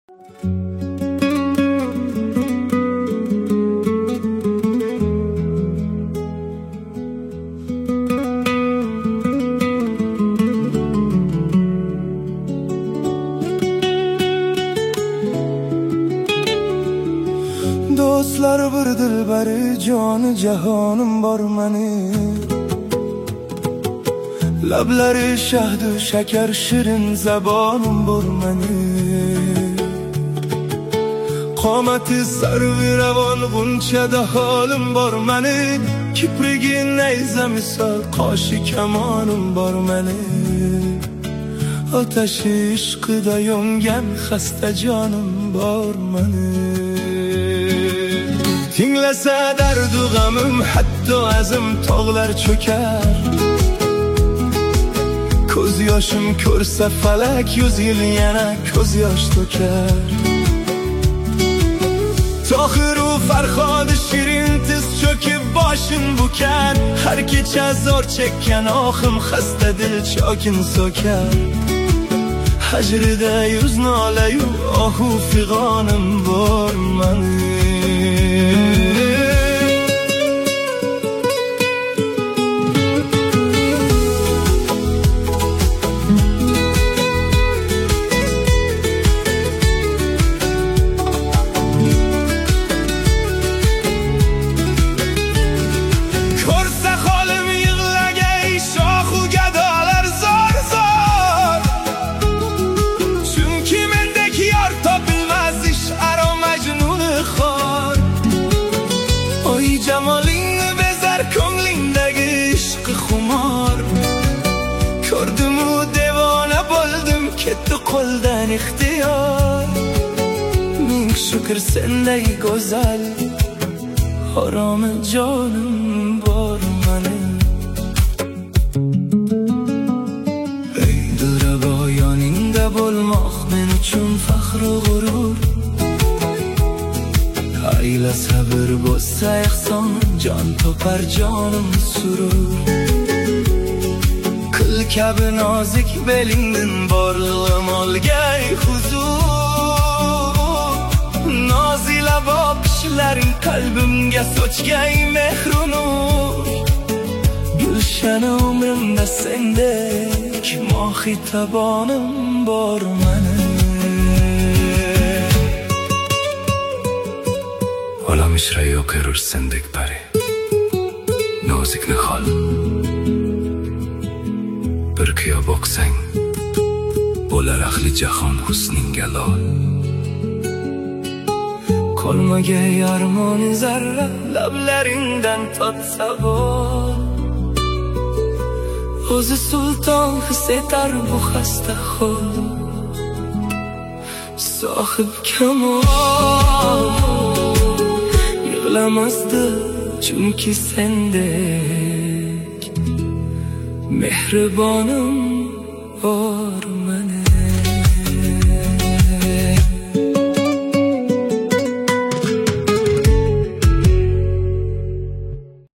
Do'stlar bir dilbari joni jahonim bor mani, lablari shahdu shakar shirin zabonim bor mani, qomati sarvi ravon g'unchada holim bor mani, kiprigi nayza misol qoshi kamonim bor mani, otashi ishqida yongan xasta jonim bor mani. Tinglasa dardu g'amim hatto azim tog'lar cho'kar, ko'z yoshim ko'rsa falak 100 yil yana ko'z yosh to'kar. Tohiru Farhodi shirin tiz cho'kib boshim bukar, har kecha zor chekkan ohim xasta dil chokin so'kar. Hajrida yuz nolayu ohu fig'onim bor mani. Jamolingni bezar ko'nglingdagi ishqi xumor, ko'rdim-u devona bo'ldim, ketdi qo'ldan ixtiyor. Ming shukr senday go'zal haromi jonim bor mani. Ey dilrabo yoningda bo'lmoq men uchun faxru g'urur, ayla sabr bo'lsa ehson, jon topar jonim surur. Kul kabi nozik belingdan borlig'im olgay huzur, nozila boqishlaring qalbimga sochgay mehru nur. Gulshani umrimda sendek mohi tabonim bor mani. Olam ishra yo'q erur sendek pari, nozik nihol. Bir kuyo boqsang bo'lar ahli jahon husningga lol. Qolmagay armoni zarra, lablaringdan totsa bol. O'zi sulton his etar bu xasta xol, sohib kamol yig'lamasdi chunki sendek mehribonim bor mani.